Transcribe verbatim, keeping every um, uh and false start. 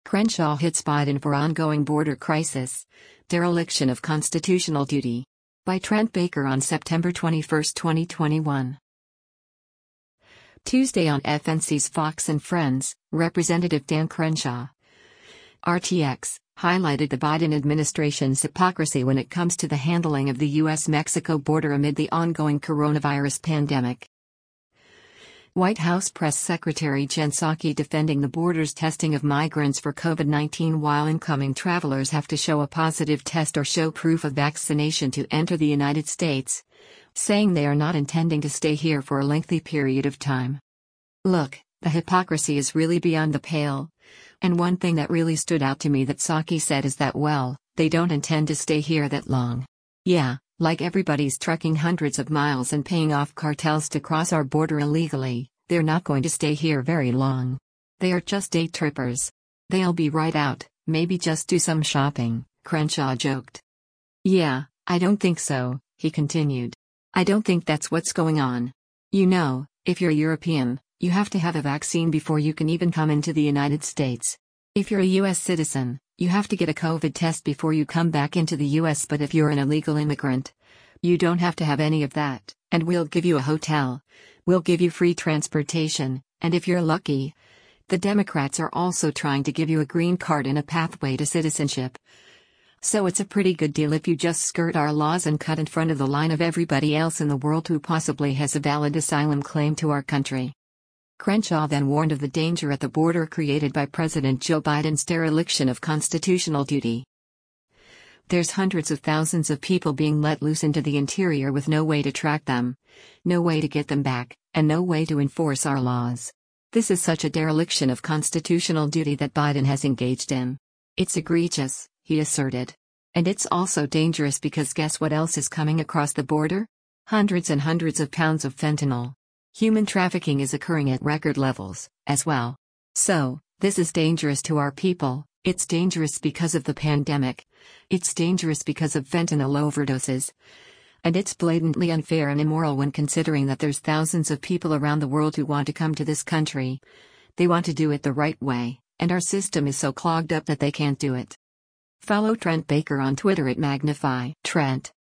Crenshaw hits Biden for ongoing border crisis. Dereliction of constitutional duty. By Trent Baker on September twenty-first, twenty twenty-one. Tuesday on F N C's Fox and Friends, Representative Dan Crenshaw, R T X, highlighted the Biden administration's hypocrisy when it comes to the handling of the U S Mexico border amid the ongoing coronavirus pandemic. White House Press Secretary Jen Psaki defending the border's testing of migrants for COVID nineteen while incoming travelers have to show a positive test or show proof of vaccination to enter the United States, saying they are not intending to stay here for a lengthy period of time. Look, the hypocrisy is really beyond the pale. And one thing that really stood out to me that Psaki said is that, well, they don't intend to stay here that long. Yeah, like everybody's trekking hundreds of miles and paying off cartels to cross our border illegally, they're not going to stay here very long. They are just day trippers. They'll be right out, maybe just do some shopping, Crenshaw joked. Yeah, I don't think so, he continued. I don't think that's what's going on. You know, if you're European, you have to have a vaccine before you can even come into the United States. If you're a U S citizen, you have to get a COVID test before you come back into the U S But if you're an illegal immigrant, you don't have to have any of that, and we'll give you a hotel. We'll give you free transportation, and if you're lucky, the Democrats are also trying to give you a green card and a pathway to citizenship. So it's a pretty good deal if you just skirt our laws and cut in front of the line of everybody else in the world who possibly has a valid asylum claim to our country. Crenshaw then warned of the danger at the border created by President Joe Biden's dereliction of constitutional duty. There's hundreds of thousands of people being let loose into the interior with no way to track them, no way to get them back, and no way to enforce our laws. This is such a dereliction of constitutional duty that Biden has engaged in. It's egregious, he asserted. And it's also dangerous because guess what else is coming across the border? Hundreds and hundreds of pounds of fentanyl. Human trafficking is occurring at record levels, as well. So, this is dangerous to our people. It's dangerous because of the pandemic. It's dangerous because of fentanyl overdoses. And it's blatantly unfair and immoral when considering that there's thousands of people around the world who want to come to this country. They want to do it the right way, and our system is so clogged up that they can't do it. Follow Trent Baker on Twitter at Magnify Trent.